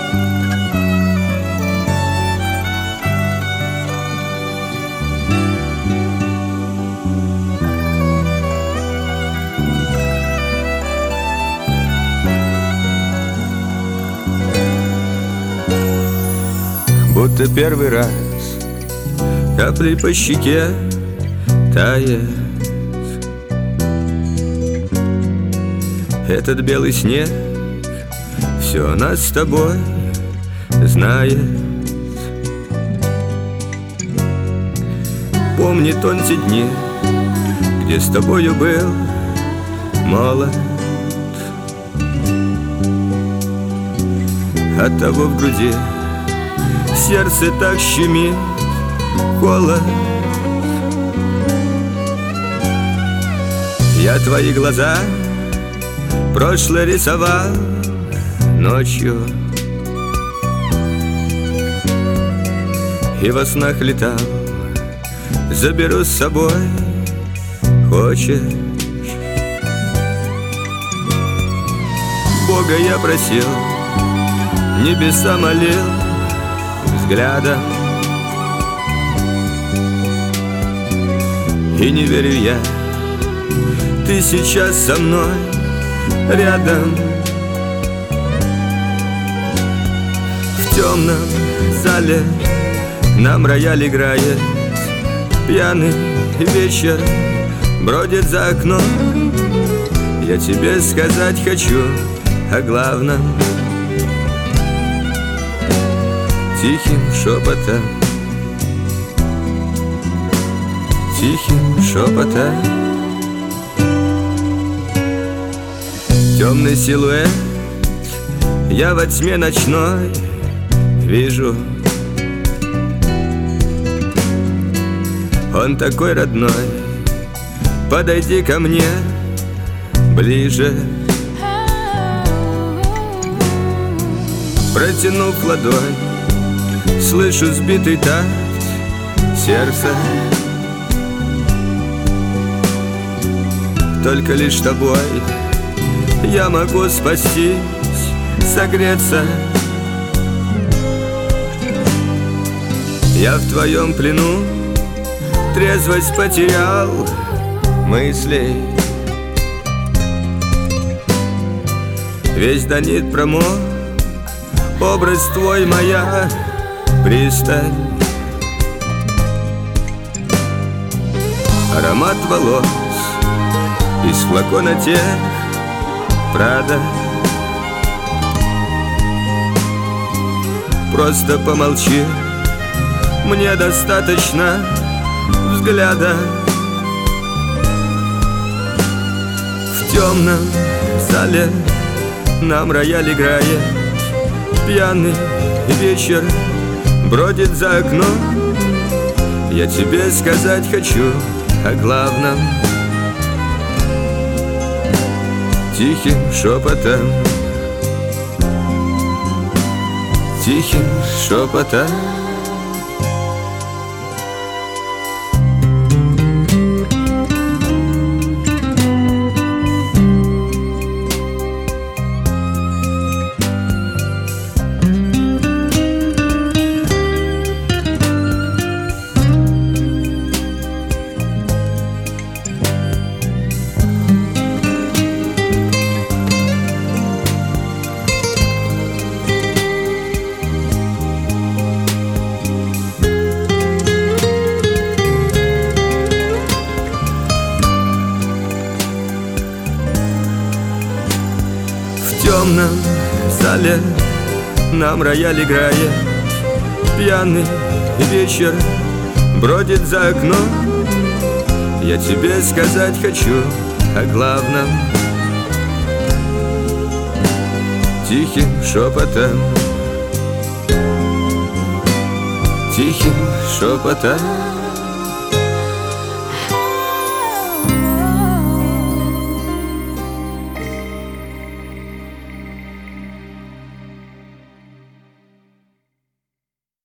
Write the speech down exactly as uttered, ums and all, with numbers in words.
Будто первый раз капли по щеке тает этот белый снег, все нас с тобой знает. Помнит он те дни, где с тобою был молод. Оттого в груди сердце так щемит холод. Я твои глаза прошлое рисовал ночью и во снах летал. Заберу с собой, хочешь? Бога я просил, небеса молил взглядом, и не верю я, ты сейчас со мной рядом. В темном зале нам рояль играет, пьяный вечер бродит за окном. Я тебе сказать хочу о главном тихим шепотом, тихим шепотом. Темный силуэт я во тьме ночной вижу. Он такой родной, подойди ко мне ближе. Протянув ладонь, слышу сбитый такт сердца. Только лишь тобой я могу спастись, согреться. Я в твоем плену трезвость потерял мыслей. Весь до нит промок, образ твой моя пристань. Аромат волос из флакона тех Прада. Просто помолчи, мне достаточно взгляда. В темном зале нам рояль играет, пьяный вечер бродит за окном. Я тебе сказать хочу о главном тихим шепотом, тихим шепотом. В темном зале нам рояль играет, пьяный вечер бродит за окном. Я тебе сказать хочу о главном тихим шепотом, тихим шепотом.